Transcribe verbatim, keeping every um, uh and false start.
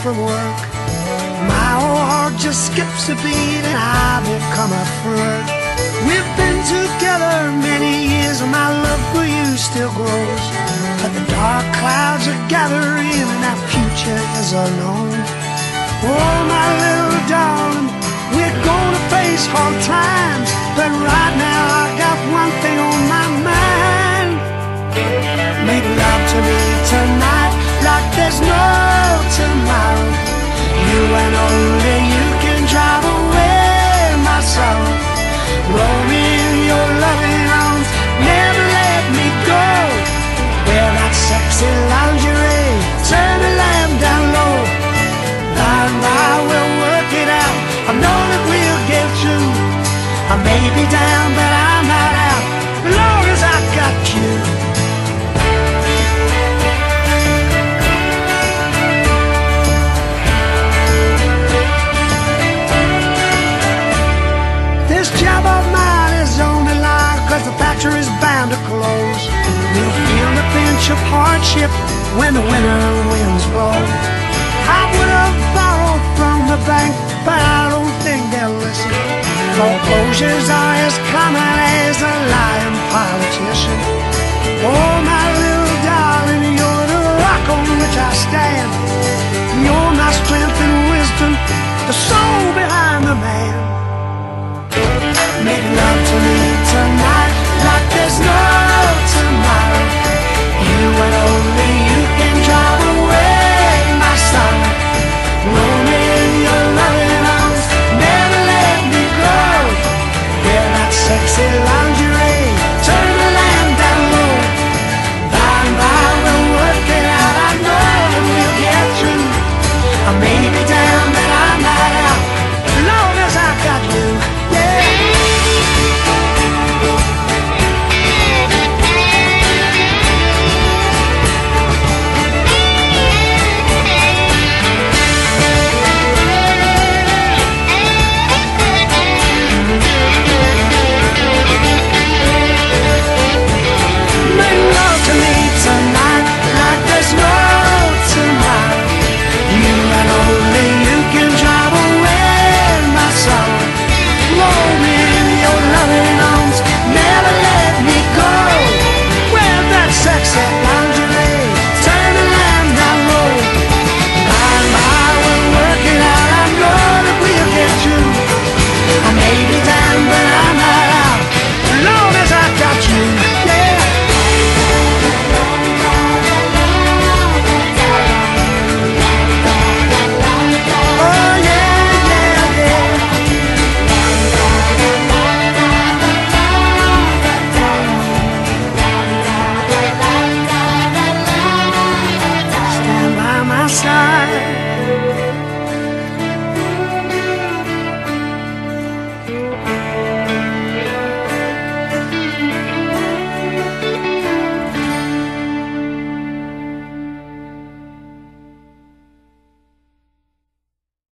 from work. My old heart just skips a beat and I become a flirt. We've been together many years and my love for you still grows, but the dark clouds are gathering and our future is unknown. Oh, my little darling, we're gonna face hard times, but right now I got one thing on my mind. Make love to me tonight like there's no tomorrow. You and only you can drive away my sorrow. Roll me in your loving arms, never let me go. Wear that sexy lingerie, turn the lamp down low. By and by we'll work it out, I know that we'll get through. I may be down but I'm not out, as long as I got you. This job of mine is on the line, cause the factory's bound to close. We'll feel the pinch of hardship when the winter winds blow. I would have borrowed from the bank, but I don't think they'll listen. Foreclosures are as common as a lion pile